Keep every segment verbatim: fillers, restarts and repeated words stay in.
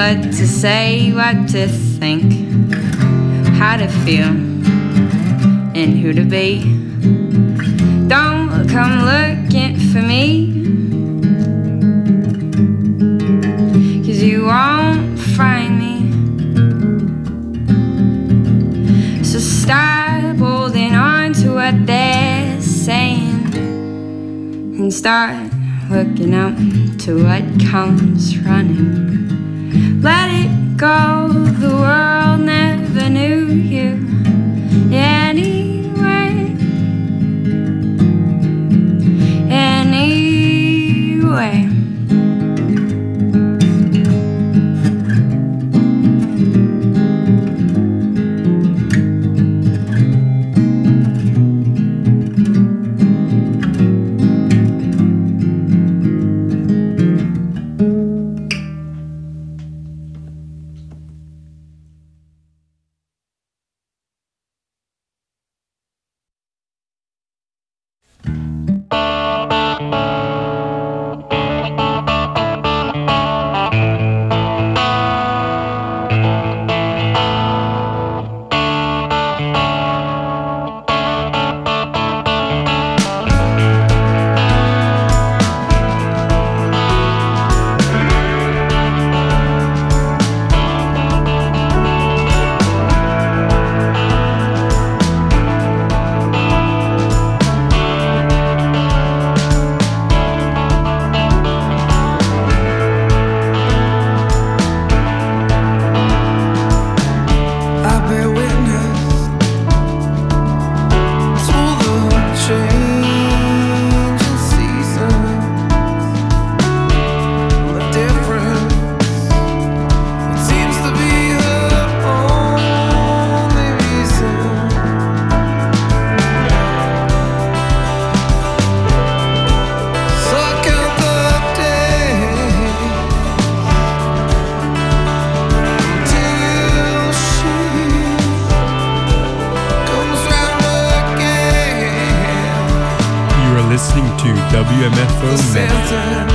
what to say, what to think, how to feel, and who to be. Don't come looking for me, 'cause you won't find me. So stop holding on to what they're saying and start looking up to what comes running. Let it go, the world never knew you anyway. Anyway. W M F O Metal.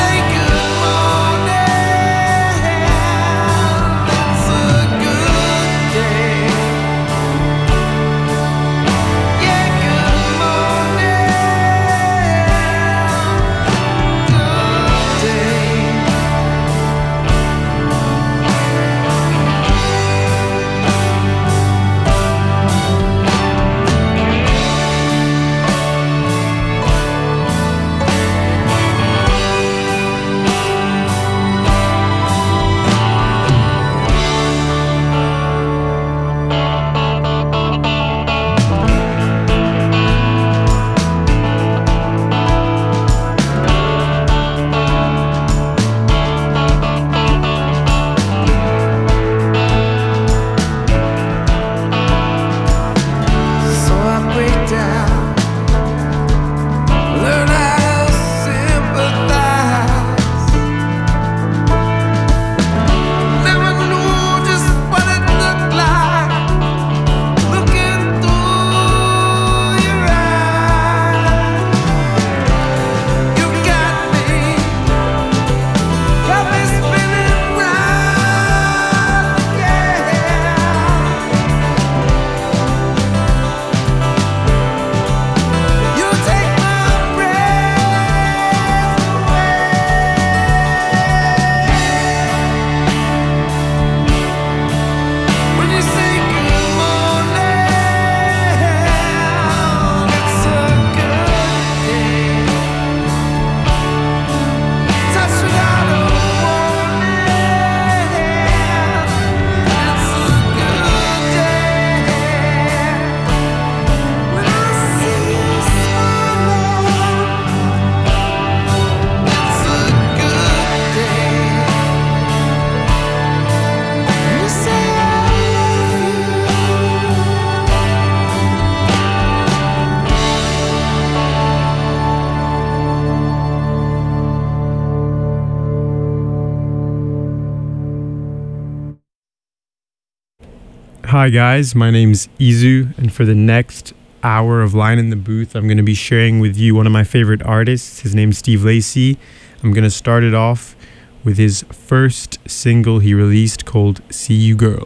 Good Hi guys, my name's Izu, and for the next hour of Line in the Booth, I'm going to be sharing with you one of my favorite artists. His name's Steve Lacy. I'm going to start it off with his first single he released called See You Girl.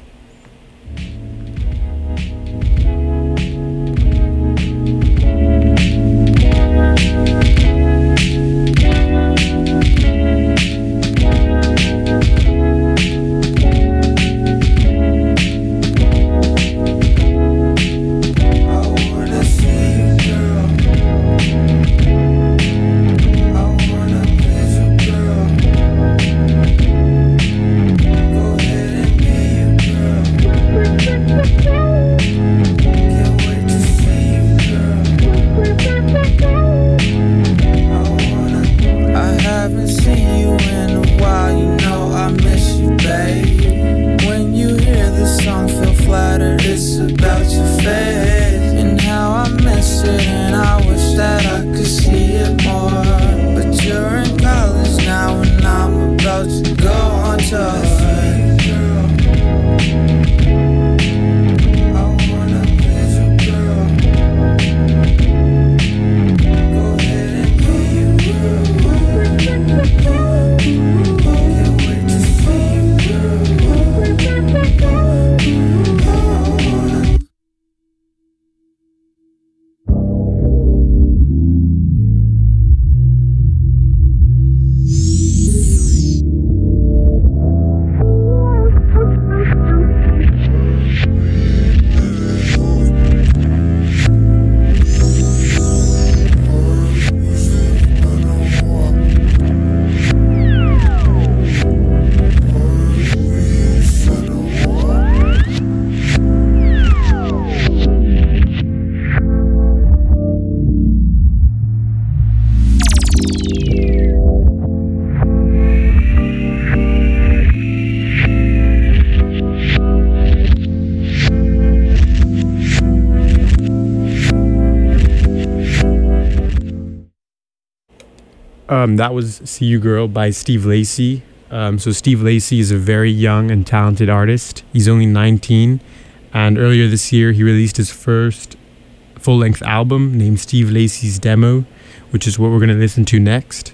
Um, that was See You Girl by Steve Lacy. Um, so Steve Lacy is a very young and talented artist. He's only nineteen, and earlier this year he released his first full-length album named Steve Lacy's Demo, which is what we're going to listen to next.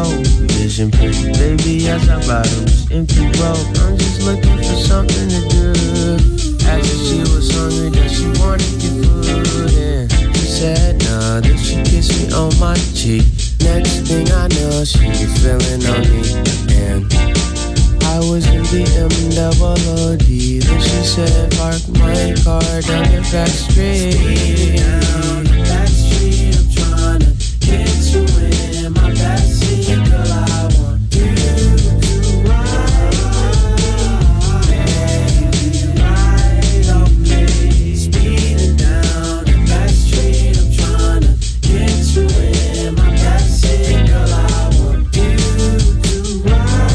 cold, vision pretty. Baby, as our bottoms empty road. I'm just looking for something to do. Asked if she was hungry, that she wanted your food. And she said nah, then she kissed me on my cheek. Next thing I know, she was feeling on me. And I was in the M double O D. Then she said, park my car down the back street. Down the back street, I'm tryna get you in my backseat. Girl, I want you to ride. Baby, ride on me. Speeding down the back street, I'm tryna get you in my backseat. Girl, I want you to ride.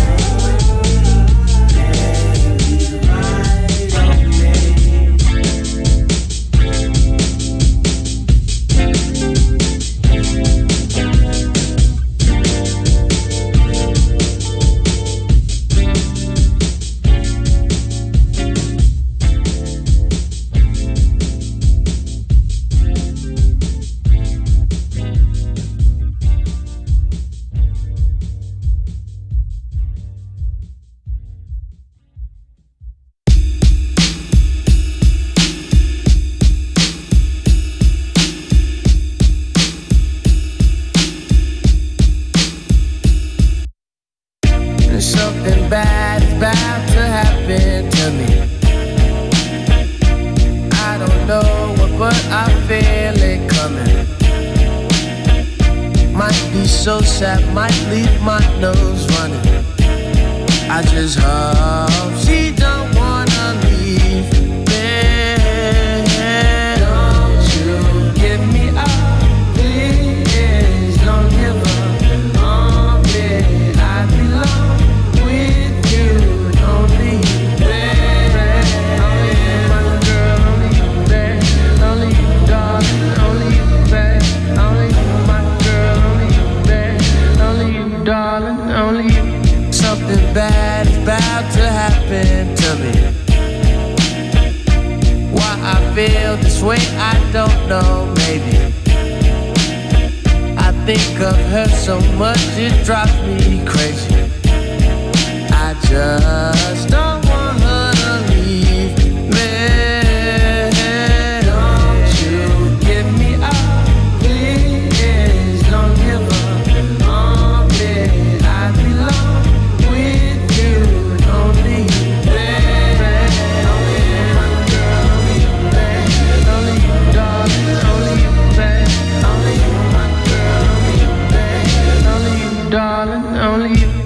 Something bad is about to happen to me. I don't know what, but I feel it coming. Might be so sad, might leave my nose running. I just hope she don't wanna leave me. Don't you give me up, please. Don't give up on me. I belong. Something bad is about to happen to me. Why I feel this way, I don't know, maybe. I think of her so much, it drives me crazy. I just don't want her to leave me. Don't you give me up, please. Don't give up on me. I belong. Darling, only you.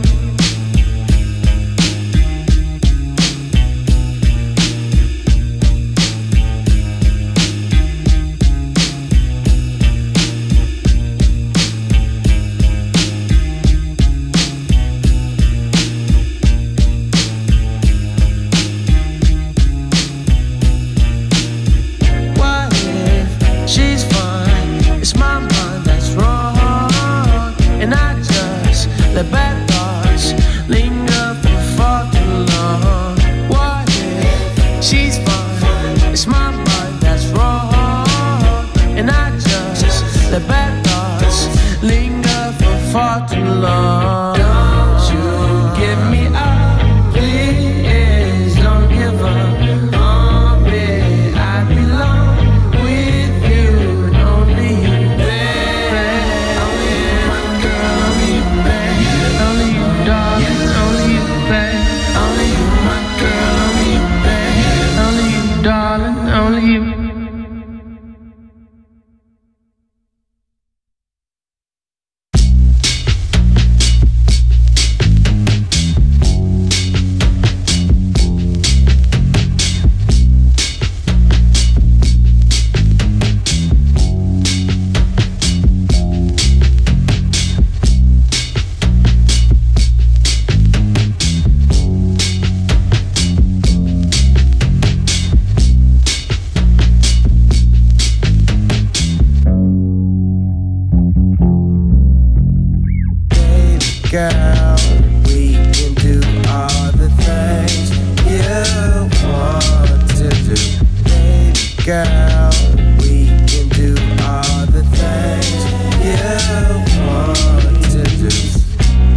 What if she's fine? It's my mind that's wrong, and I just let bad thoughts linger for far too long. What if she's fine? It's my mind that's wrong, and I just let bad thoughts linger for far too long. Don't you give me up, please. Don't give up on me. I belong with you, only you, baby. Only you, my girl, only you, baby. Only you, darling, only you, baby. Only you, my girl, only you, baby. Only you, darling, only you. Girl, we can do all the things you want to do. Baby girl, we can do all the things you want to do.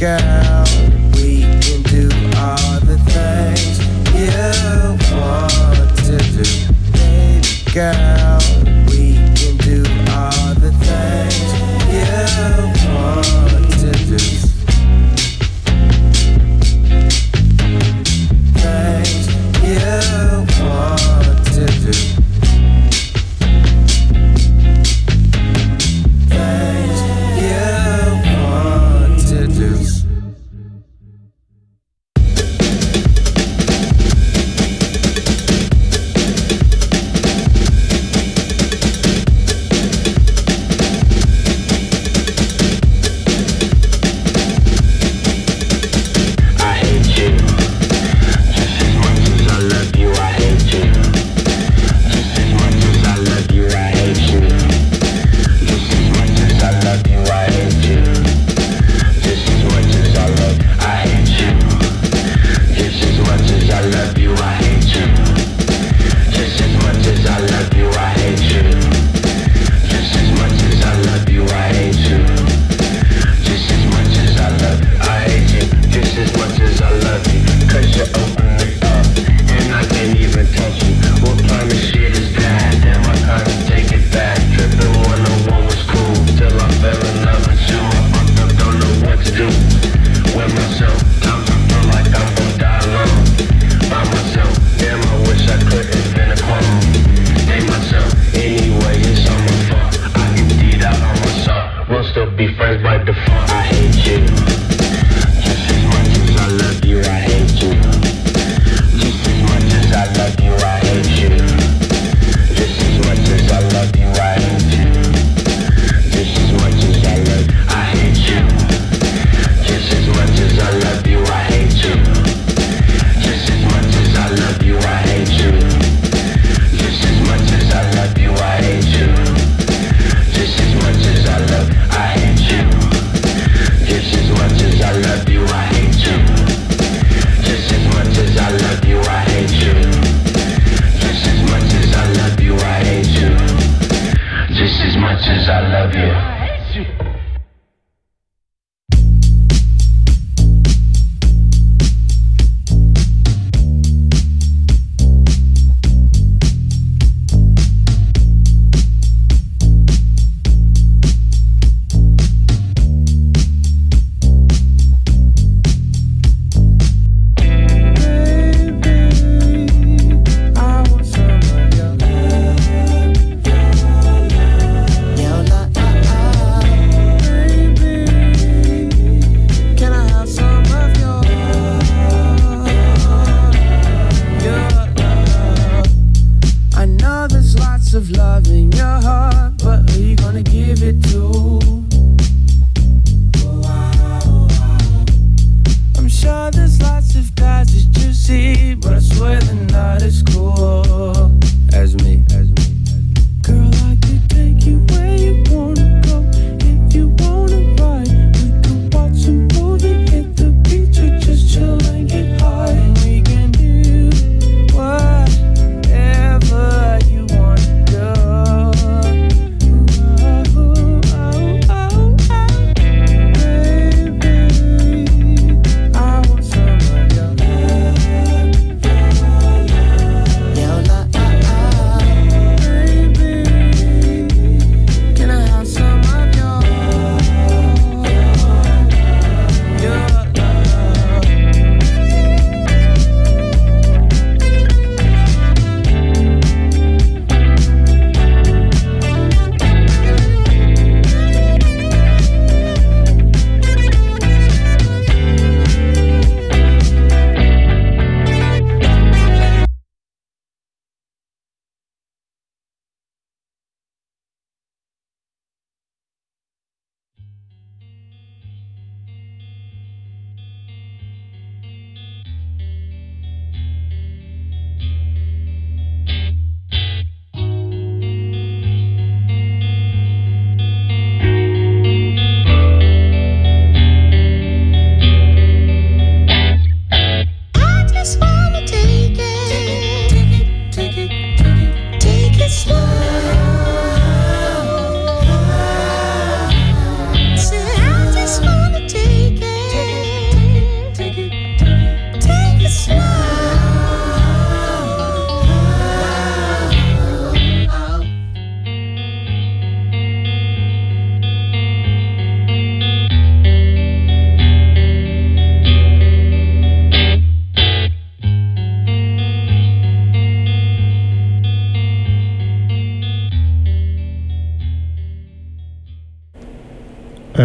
girl, we can do all the things you want to do. Baby girl, we can do all the things you want to do. Things you want to do. Things you want to do.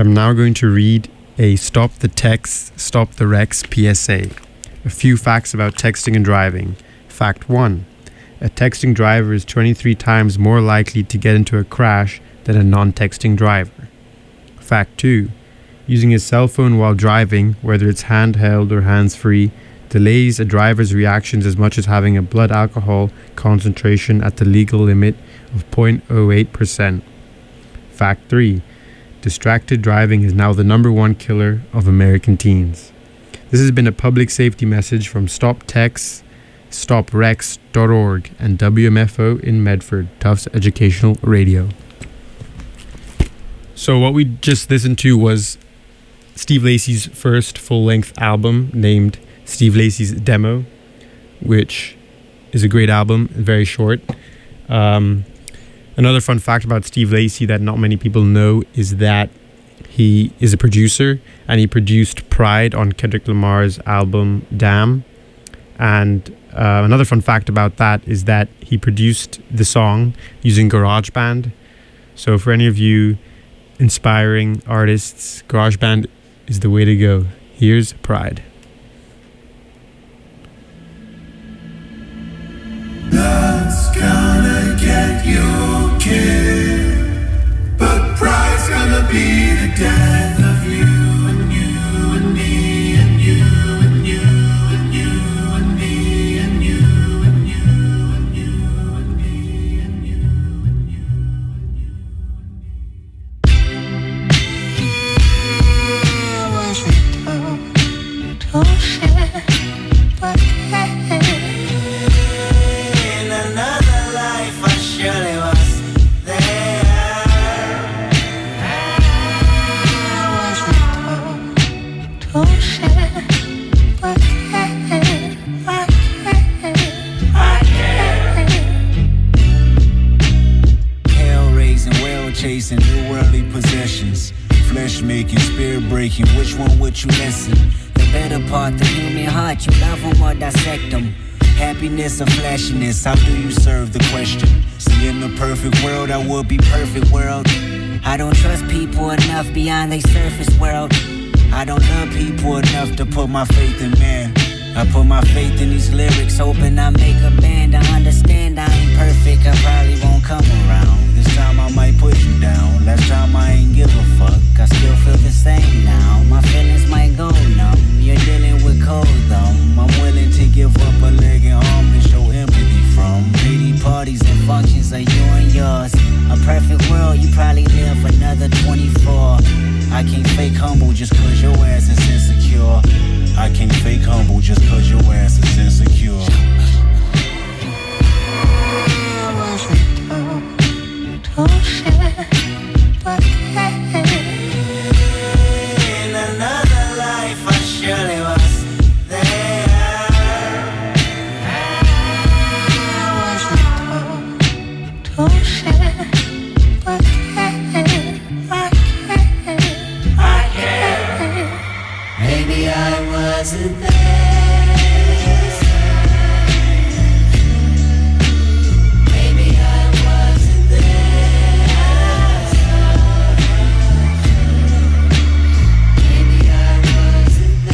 I'm now going to read a Stop the Text, Stop the Wrecks P S A. A few facts about texting and driving. Fact one. A texting driver is twenty-three times more likely to get into a crash than a non-texting driver. Fact two. Using a cell phone while driving, whether it's handheld or hands-free, delays a driver's reactions as much as having a blood alcohol concentration at the legal limit of zero point zero eight percent. Fact three. Distracted driving is now the number one killer of American teens. This has been a public safety message from Stop Text, stop wrecks dot org, and W M F O in Medford, Tufts Educational Radio. So what we just listened to was Steve Lacy's first full-length album named Steve Lacy's Demo, which is a great album, very short. Um, another fun fact about Steve Lacy that not many people know is that he is a producer, and he produced Pride on Kendrick Lamar's album Damn. And uh, another fun fact about that is that he produced the song using GarageBand. So for any of you inspiring artists, GarageBand is the way to go. Here's Pride. Love's gonna get you killed, but pride's gonna be the death of you and you and me and you and you and you and me and you and you and you and me and you and you and you. I wasn't told to share, but hey. In another life I surely was there. I wasn't told to share, but hey, I can't, I can't. Hell raising, well chasing, new worldly possessions. Flesh making, spirit breaking, which one would you listen? The better part, the human heart, you love them or dissect them. Happiness or flashiness, how do you serve the question? See, in the perfect world, I would be perfect world. I don't trust people enough beyond their surface world. I don't love people enough to put my faith in man. I put my faith in these lyrics, hoping I make a band. I understand I ain't perfect, I probably won't come around. This time I might put you down. Last time I ain't give a fuck, I still feel the same now. My feelings might go numb, you're dealing with cold thumb. I'm willing to give up a leg and arm to show empathy from. Pity parties and functions are you and yours. A perfect world, you probably live another twenty-four. I can't fake humble just cause your ass is insecure. I can't fake humble just cause your ass is insecure. I wasn't told to share, but hey. In another life I surely was there. I wasn't told to share, but hey, I can't, I can't. Maybe I wasn't there. Maybe I wasn't there. Maybe I wasn't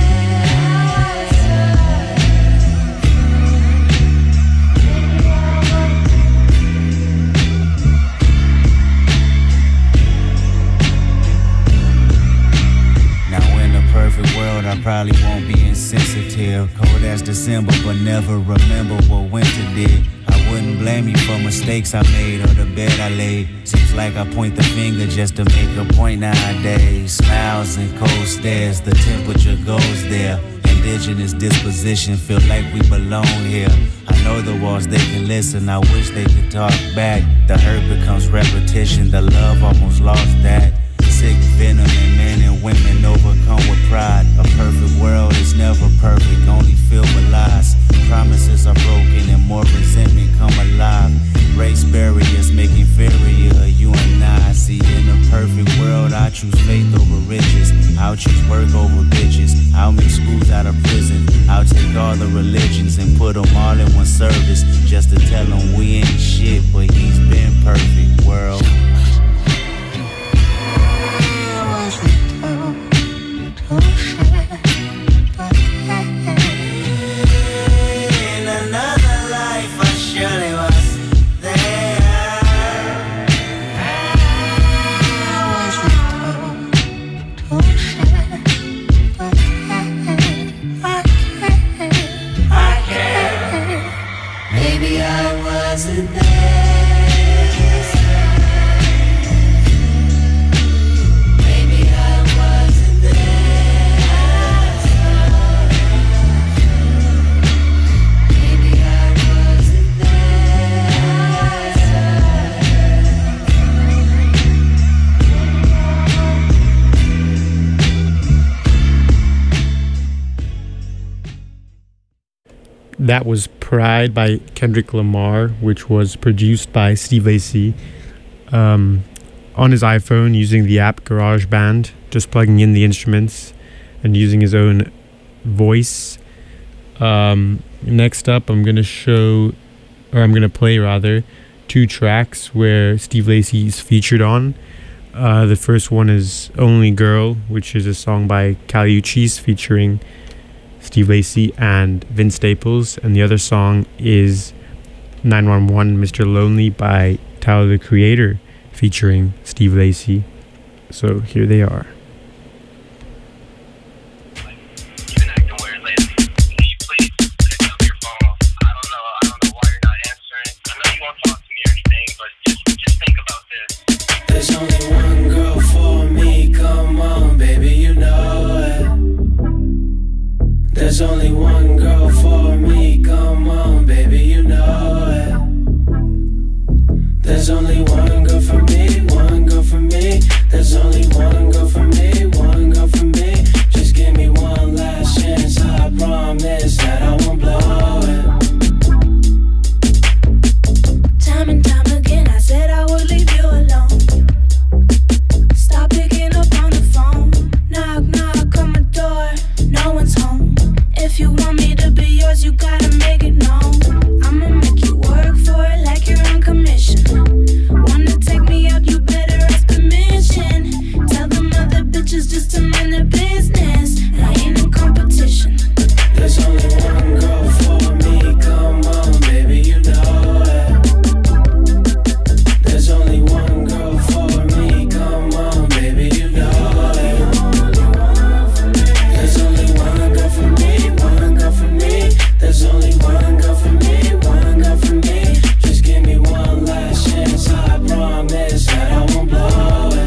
Now in a perfect world I probably won't be insensitive. Cold as December, but never remember what winter did. I wouldn't blame you for mistakes I made or the bed I laid. Seems like I point the finger just to make a point nowadays. Smiles and cold stares, the temperature goes there. Indigenous disposition, feel like we belong here. I know the walls, they can listen, I wish they could talk back. The hurt becomes repetition, the love almost lost that. Sick venom in men and women overcome with pride. A perfect world is never perfect, only filled with lies. Promises are broken and more resentment come alive. Race barriers make inferior you and I. See, in a perfect world I choose faith over riches. I'll choose work over bitches. I'll make schools out of prison. I'll take all the religions and put them all in one service, just to tell them we ain't shit, but he's been perfect. World. that was Pride by Kendrick Lamar, which was produced by Steve Lacy um, on his iPhone using the app GarageBand, just plugging in the instruments and using his own voice. Um, next up, I'm going to show, or I'm going to play rather, two tracks where Steve Lacy is featured on. Uh, the first one is Only Girl, which is a song by Kali Uchis featuring Steve Lacy and Vince Staples. And the other song is nine one one Mister Lonely by Tyler the Creator featuring Steve Lacy. So here they are. There's only one girl for me, come on, baby, you know it. There's only one girl for me, come on, baby, you know it. There's only one girl for me, one girl for me. There's only one girl for me, one girl for me. Just give me one last chance, I promise that I won't blow it. Time and time again, I said I would leave you alone. Stop picking up on the phone. Knock, knock on my door. No one's home. If you want me to be yours, you gotta make it known. I'ma make you work for it like you're on commission. Wanna take me out, you better ask permission. Tell them other bitches just to mind their business. I ain't in competition. There's only one girl for me, come on, baby, you know it. There's only one girl for me, come on, baby, you know it. There's only one girl for me, one girl for me. There's only one girl for me, one girl for me. Just give me one last chance, I promise that I won't blow it.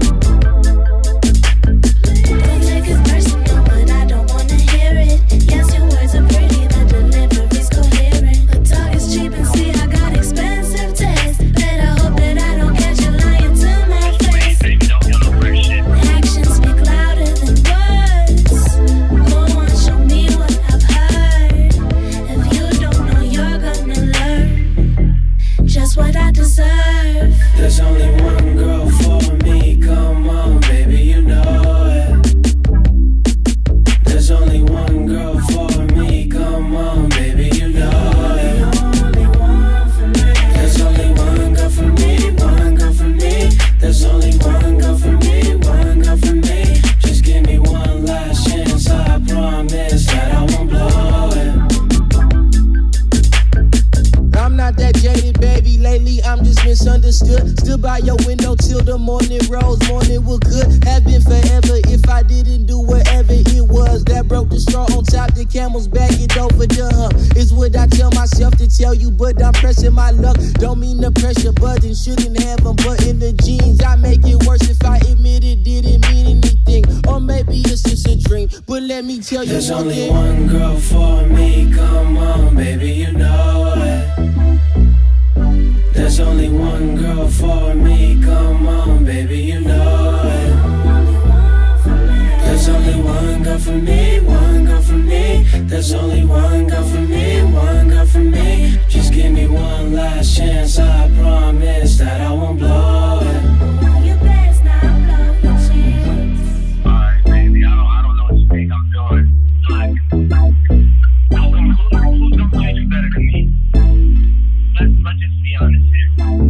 Don't take it personal, but I don't wanna hear it. Yes, your words are pretty, the delivery's coherent. But talk is cheap and see I got expensive taste. Better hope that I don't catch you lying to my face. Actions speak louder than words. Go on, show me what I've heard. If you don't know, you're gonna learn just what I deserve. There's only one girl for me, come on, baby, you know it. There's only one girl for me, come on, baby, you know it. There's only one girl for me, one girl for me. There's only one girl for me, one girl for me. Just give me one last chance, I promise that I won't blow it. I'm not that jaded, baby. Lately, I'm just misunderstood. Stood by your window till the morning rose. Morning was good, have been forever. If I didn't do whatever it was that broke the straw on top, the camel's back, it over the hump. Is what I tell myself to tell you, but I'm pressing my luck. Don't mean the pressure button, shouldn't have them, but in the jeans, I make it worse if I admit it didn't mean anything. Or maybe it's just a dream, but let me tell you There's something. There's only one girl for me, come on, baby, you know it. There's only one girl for me, come on, baby, you know it. There's only one girl for me, one girl for me. There's only one girl for me, one girl for me. Just give me one last chance, I promise that I won't blow it. You best not blow your chance. Alright, baby, I don't, I don't know what you think I'm doing. Like, who's gonna, who's gonna play you better than me? Let's, let's just be honest here.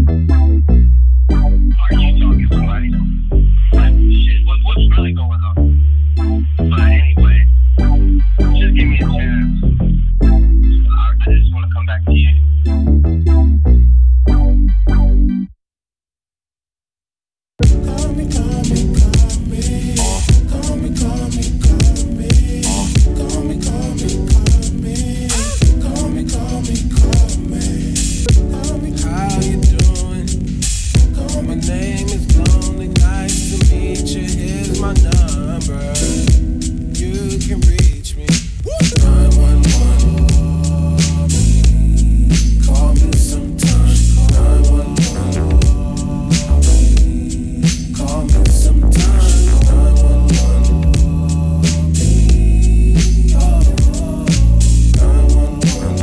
Are you talking to somebody? Like, shit, what, what's really going on? But anyway, just give me a chance. I, I just want to come back to you. Call me, call me, call me. Call me, call me, call me. Call me, call me, call me. Call me, call me, call me. Call me, How you doing? call My me. name is Lonely, nice to meet you. Here's my number. You can reach me. nine one one. Call me sometime. nine one one. Call me sometime. nine one one. Oh, nine one one.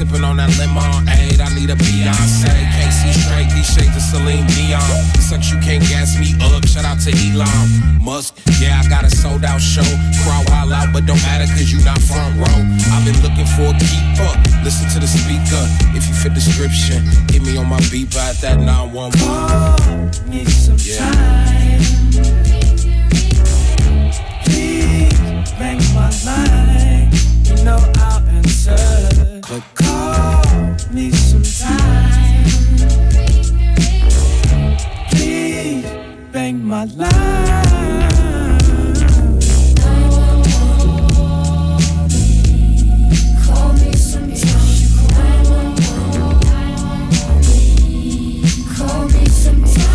sipping on that lemonade. I need a Beyonce. Can't see straight, these shades of Celine Dion. Sucks you can't gas me up. Shout out to Elon Musk. Yeah, I got a sold out show. Crowd wild out, but don't matter cause you not front row. I've been looking for a keeper. Listen to the speaker. If you fit description, hit me on my beat at that nine one one. Call me sometime. Please bang my line. You know I'll answer. But call me sometime. Please bang my line. Call me sometime. Call me sometime.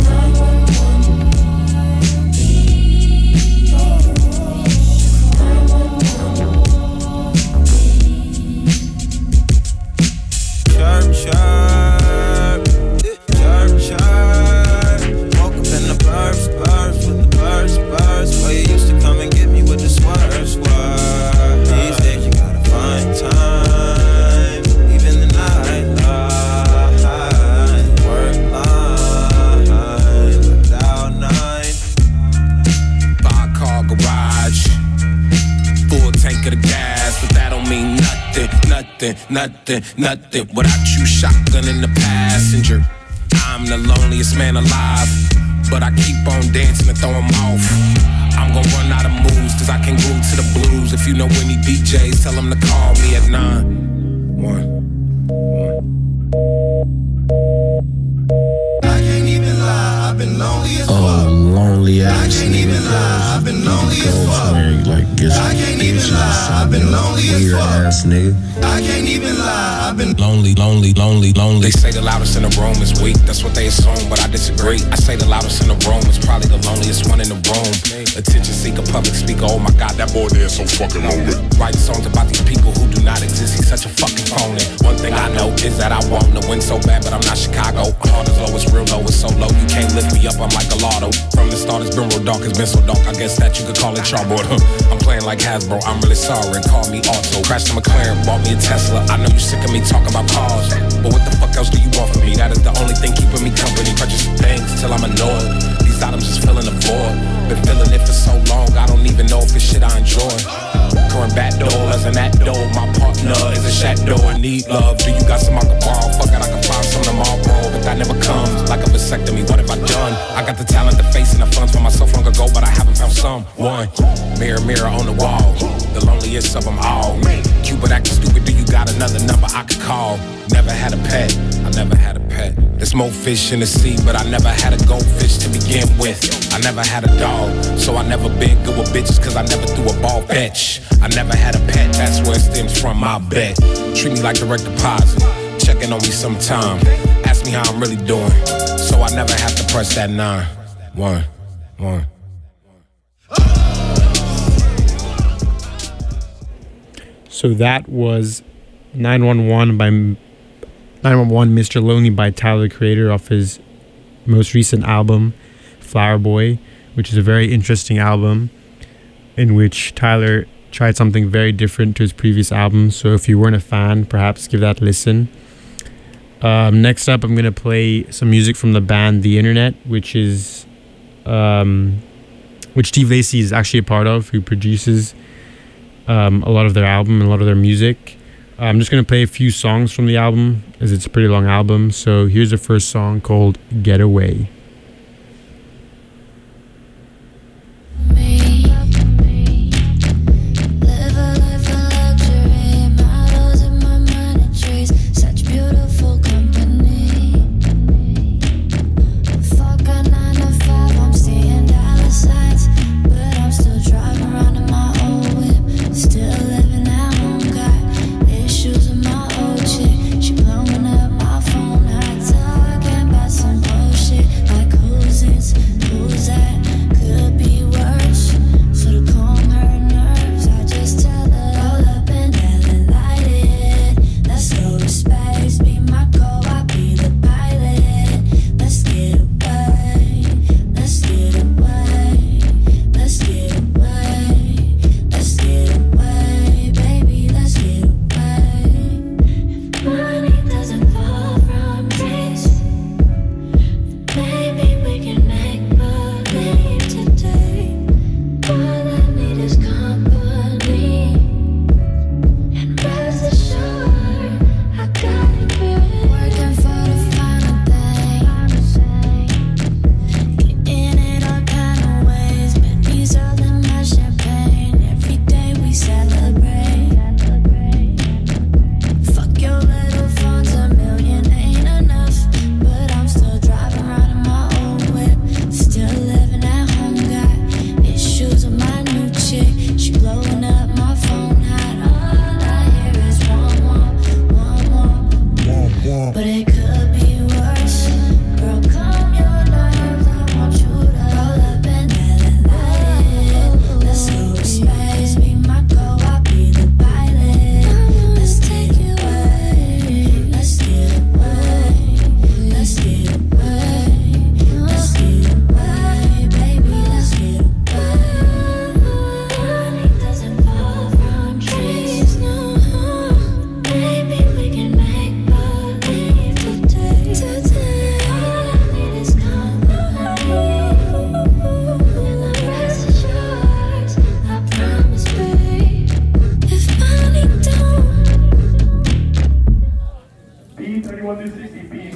Chirp, chirp, chirp, chirp. Woke up in the burbs, burbs with the birds, birds. Where you used to come and get me with the swerve, swerve. These days you gotta find time, even the night line, work line, without nine. Five car garage, full tank of the gas, but that don't mean nothing, nothing, nothing, nothing. Without you, shotgun in the passenger. I'm the loneliest man alive, but I keep on dancing and throw 'em off. I'm gonna run out of moves, cause I can groove to the blues. If you know any D Js, tell them to call me at nine one one. I can't even lie, I've been lonely as fuck. Oh, lonely ass I can't nigga even lie, I've been lonely as goes fuck. where he like gets I can't even bitches or lie, I've been something. lonely as Weird fuck. ass nigga. I can't even lie, I've been Lonely, lonely, lonely, lonely. They say the loudest in the room is weak. That's what they assume, but I disagree. I say the loudest in the room is probably the loneliest one in the room. Attention seeker, public speaker. Oh my God, that boy there is so fucking lonely. Writing songs about these people who do not exist. He's such a fucking phony. One thing I know is that I want to win so bad, but I'm not Chicago. Heart is low, it's real low, it's so low. You can't lift me up, I'm like a lotto. From the start, it's been real dark, it's been so dark. I guess that you could call it chalkboard. Huh. I'm playing like Hasbro, I'm really sorry. Call me Auto. Crashed a McLaren, bought me a Tesla. I know you sick of me talking about cars, but what the fuck else do you want from me? That is the only thing keeping me company. Purchase things till I'm annoyed. These items just filling the void. Been feeling it for so long, I don't even know if it's shit I enjoy. Going back doors and that door, my partner is a shadow and need love. Do you got some I can borrow? Fuck it, I can find some tomorrow, but that never comes. Like a vasectomy, what have I done? I got the talent, the face, and the funds for myself long ago, but I haven't found someone. Mirror, mirror on the wall, the loneliest of them all. Cupid acting stupid, do you got another number I could call? Never had a pet, I never had a pet. There's more fish in the sea, but I never had a goldfish to begin with. I never had a dog, so I never been good with bitches, cause I never threw a ball fetch. I never had a pet, that's where it stems from, my bet. Treat me like direct deposit, checking on me sometime. Ask me how I'm really doing, so I never have to press that nine. One, one. So that was nine one one by nine one one Mister Lonely by Tyler, the Creator, off his most recent album, Flower Boy, which is a very interesting album in which Tyler tried something very different to his previous albums. So if you weren't a fan, perhaps give that a listen. Um, next up, I'm going to play some music from the band The Internet, which is um, which Steve Lacy is actually a part of, who produces um, a lot of their album and a lot of their music. I'm just going to play a few songs from the album, as it's a pretty long album. So here's the first song called Get Away. She blowing up my phone, hot talking about some bullshit.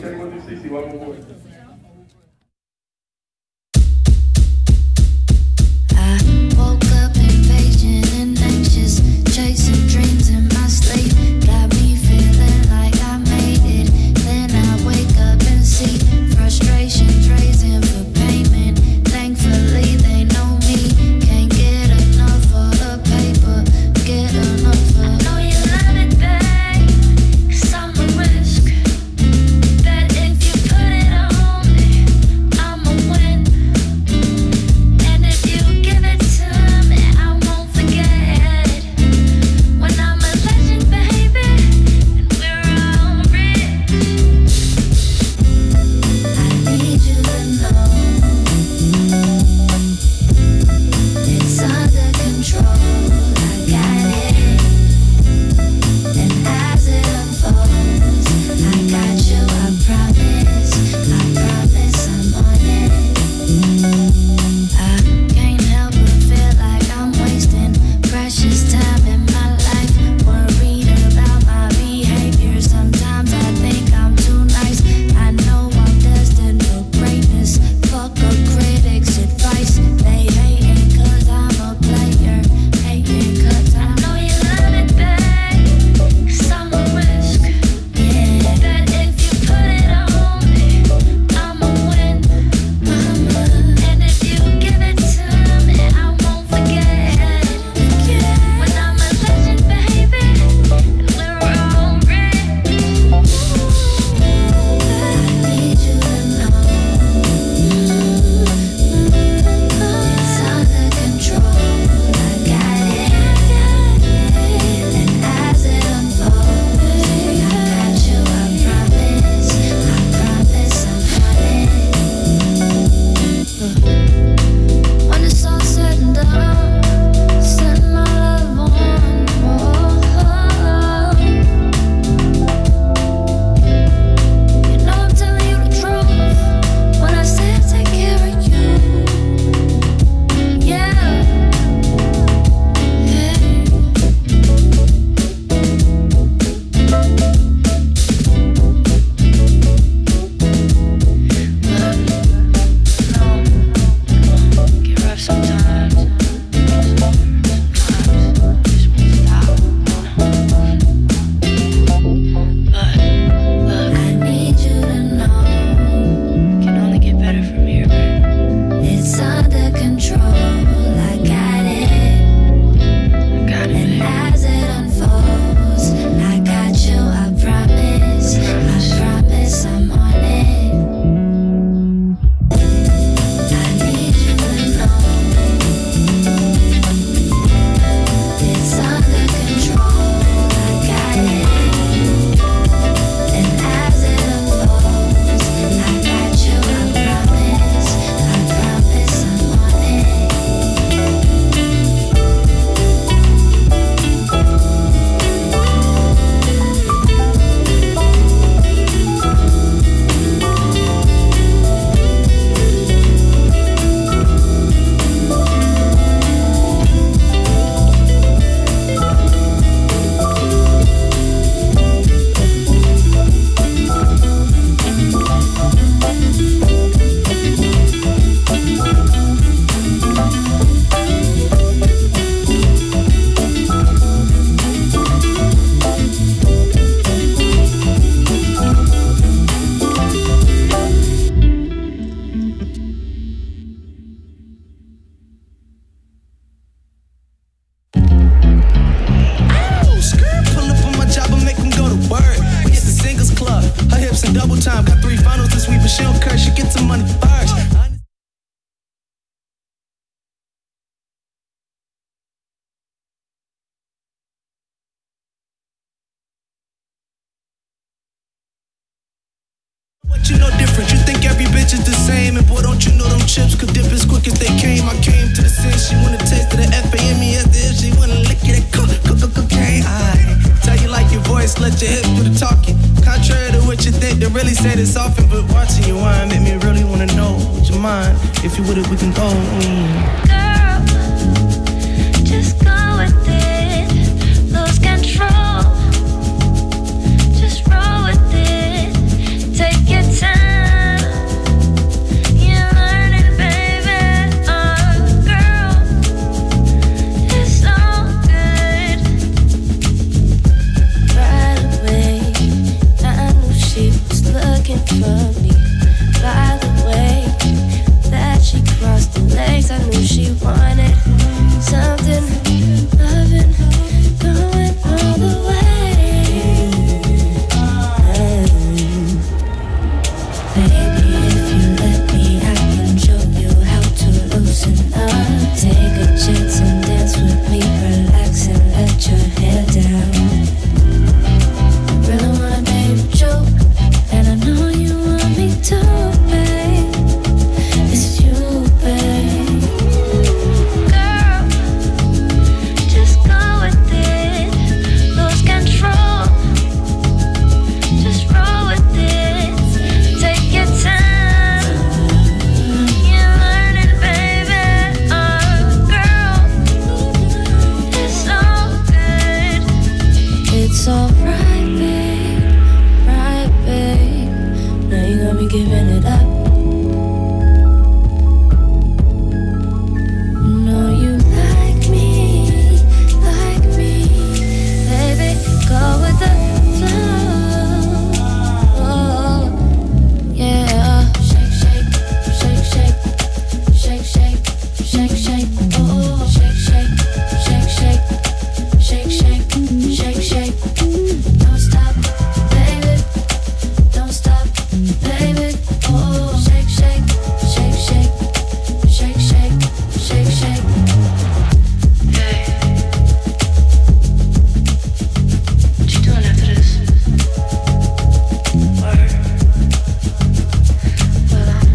Woke up impatient and anxious, chasing dreams in my sleep. Got me feeling like I made it. Then I wake up and see frustrations raising for payment. Thankfully they know me. Can't get enough of the paper. Get enough of. I know you love it, babe. 'Cause I'm a risk. That if you put it on me, I'ma win. And if you give it to me, I won't forget it. When I'm a legend, baby, and we're all rich. I need you to know it's under control. I got it. And as it unfolds, I got you, I promise. I promise I'm on it. I can't help but feel like I'm wasting precious time in my life. Worried about my behavior. Sometimes I think I'm too nice. I know I'm destined for greatness. Fuck a critic's advice. They hating 'cause I'm a player. Hating 'cause I know you love it, babe. 'Cause I'm a risk. Yeah. That if you put it on me, I'ma win. Mama. And if you give it to me, I won't forget. When I'm a legend, baby, and we're all rich. I need you to know it's under control. I got it. And as it unfolds, I got you, I promise. I promise I'm on it. When it's all said and done, set my love on. Oh, you know I'm telling you the truth when I say I take care of you. Yeah. Hey. Get rough sometimes. Sometimes just won't stop. But look, I need you to know can only get better from here, babe. It's under control. I got it. I got it, and as it unfolds, I got you. I promise. I promise I'm on it. I need you to know it's under control. I got it. And as it unfolds, I got you. I promise. I promise I'm on it. Oh, skirt, pull up on my job and make them go to work. We hit the singles club, her hips in double time. Got three finals this week, but she don't care, she gets some money first. What you know different? You think every bitch is the same? And boy, don't you know them chips could dip as quick as they came? I came to the sense, she wanna taste of the F A M E S, if she wanna lick it, cook, cook, cook, cocaine. I tell you like your voice, let your hips do the talking. Contrary to what you think, they really say this often, but watching you whine make me really wanna know. Would you mind? If you would, it, we can go. Mm. Girl, just go with it. Lose control. Just roll with it. Take it of me. By the way that she crossed the legs, I knew she wanted something. I've been going all the way. Baby, if you let me, I can show you how to loosen up. Take a chance and dance with me, relax and let your hair down. Really wanna, babe, joke, and I know you want me to, babe. It's you, babe. Girl, just go with it, lose control. Just roll with it, take your time. You're learning, baby. Oh, girl, it's all good. It's alright, babe, right, babe. Now you got me giving it up. Know you like me, like me, baby. Go with the flow. Oh, yeah. Shake, shake, shake, shake, shake, shake, shake, shake. Oh, shake, shake, shake, shake, shake, shake, shake, shake. Don't stop, baby. Don't stop, baby. Oh, shake, shake, shake, shake, shake, shake, shake, shake. Hey, what you doing after this? Word. Well, why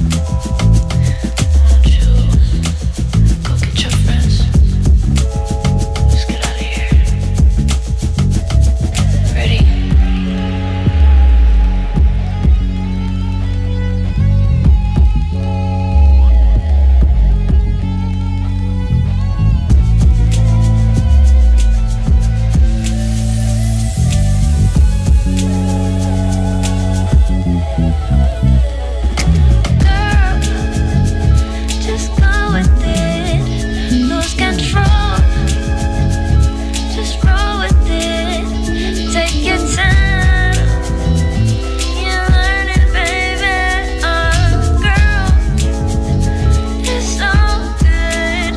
don't you go get your friends? Let's get out of here. Ready? Girl, just go with it, lose control. Just roll with it, take your time. You're learning, baby. Oh, girl, it's all good.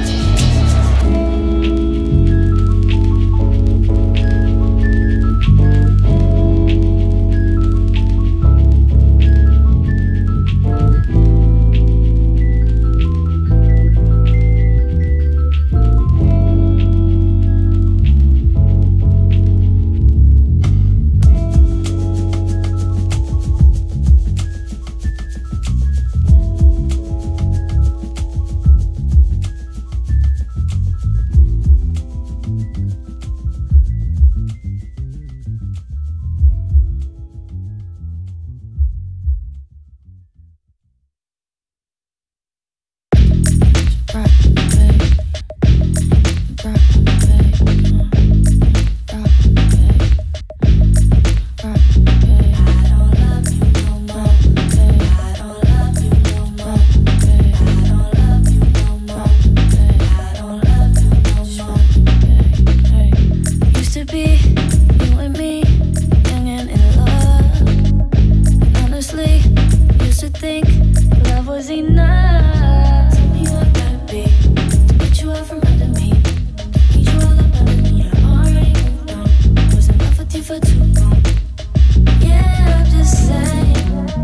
Rock, babe. Rock, babe. Rock, babe. Rock, babe. I don't love you no more, babe. I don't love you no more, babe. I don't love you no more, babe. I don't love you no more, babe. Used to be you and me, young and in love. And honestly, used to think love was enough. Tell me what gotta be to get you out from under me. Need you all up under me. I already moved on. Was in love with you for too long. Yeah, I'm just saying.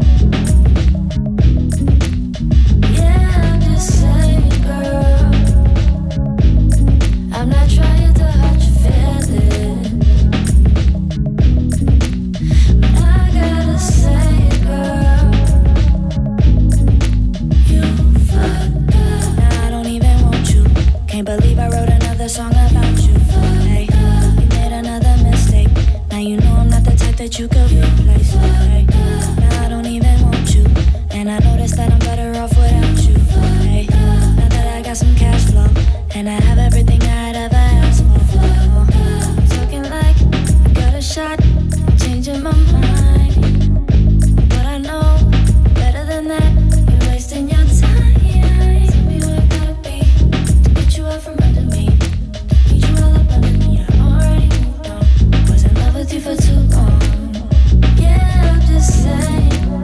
Yeah, I'm just saying, girl. I'm not trying to hurt your feelings, but I gotta say, girl, you fucked up. Now I don't even want you. Can't believe I wrote another song about you. Hey, you made another mistake. Now you know I'm not the type that you could replace. Hey, now I don't even want you, and I noticed that I'm better off without you. Hey, now that I got some cash flow, and I have everything I'd ever asked for. Talking like I got a shot, changing my mind, but I know better than that. You're wasting your time. Tell me what it gotta be to get you out from under me. Need you all up under me. I already moved on. Was in love with you for too long. Yeah, I'm just saying.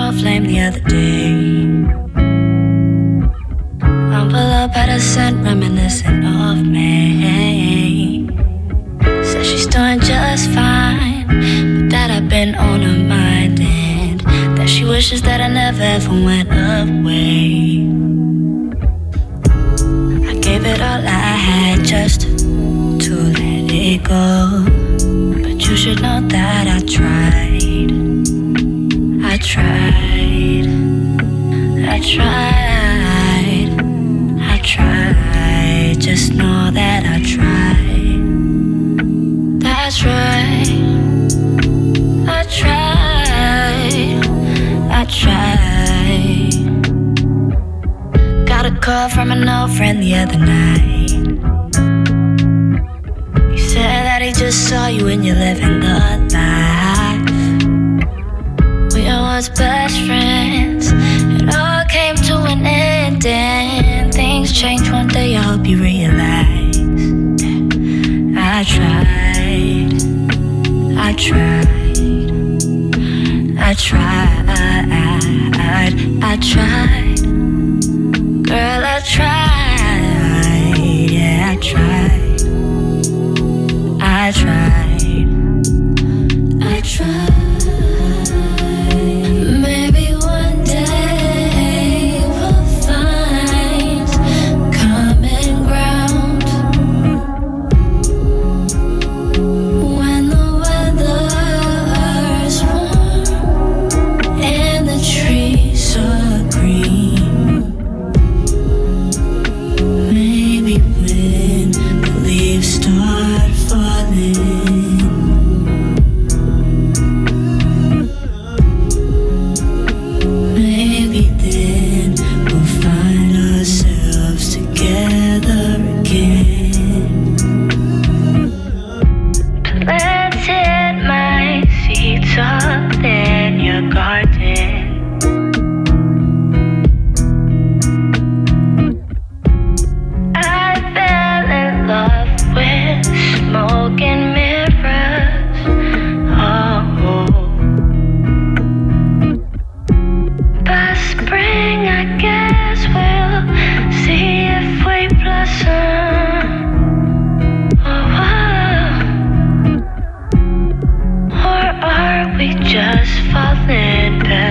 small flame the other day. Envelope had a scent reminiscent of me. Says she's doing just fine, but that I've been on her mind, and that she wishes that I never ever went away. I gave it all I had just to let it go, but you should know that I tried. I tried. I tried. I tried. Just know that I tried. That's right. I tried. I tried. Got a call from an old friend the other night. He said that he just saw you and you're living the life. We were once best friends. It all came to an end and things changed one day. I hope you realize I tried. I tried. I tried. I tried. Girl, I tried. Yeah, I tried. I tried. I tried. Maybe one day we'll find common ground. When the weather's warm and the trees are green. Maybe when the leaves start falling. Maybe then we'll find ourselves together again. Planted my seeds all in your garden. I fell in love with smoke and mirrors. Oh. By spring, I guess we'll see if we blossom. Oh, oh. Or are we just falling back?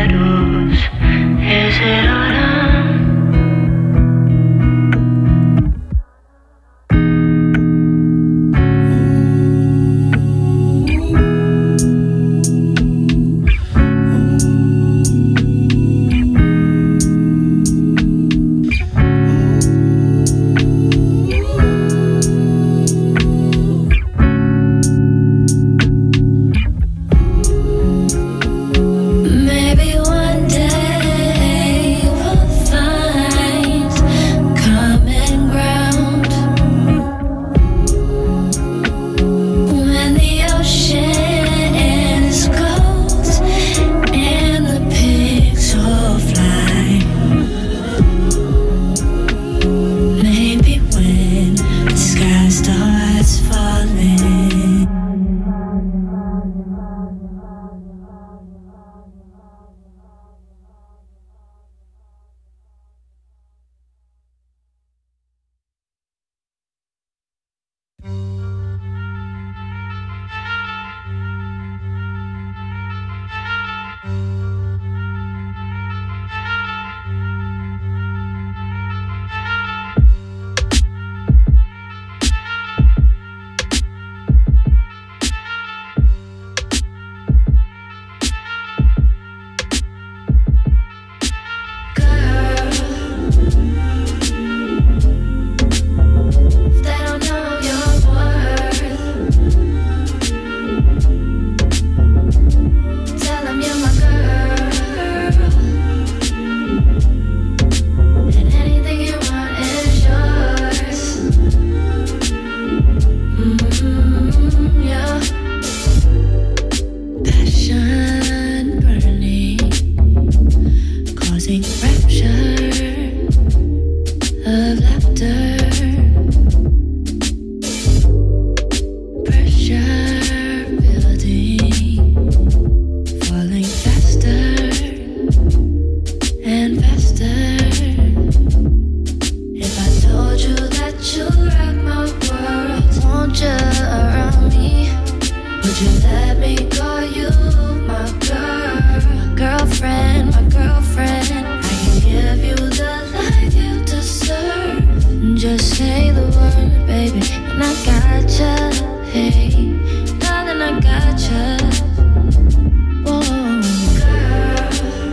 Would you let me call you my girl? Girlfriend, my girlfriend. I can give you the life you deserve. Just say the word, baby, and I gotcha. Hey, darling, I gotcha. Whoa, girl.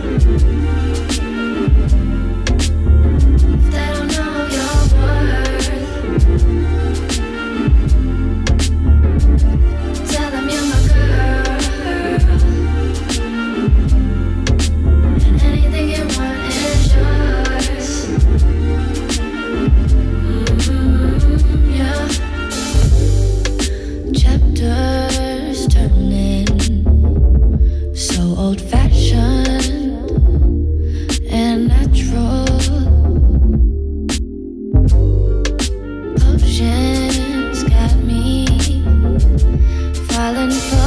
If they don't know your worth, tell them you're my girl. And anything you want is yours. Mm-hmm, yeah. Chapters turning, so old-fashioned and natural. Potions got me falling for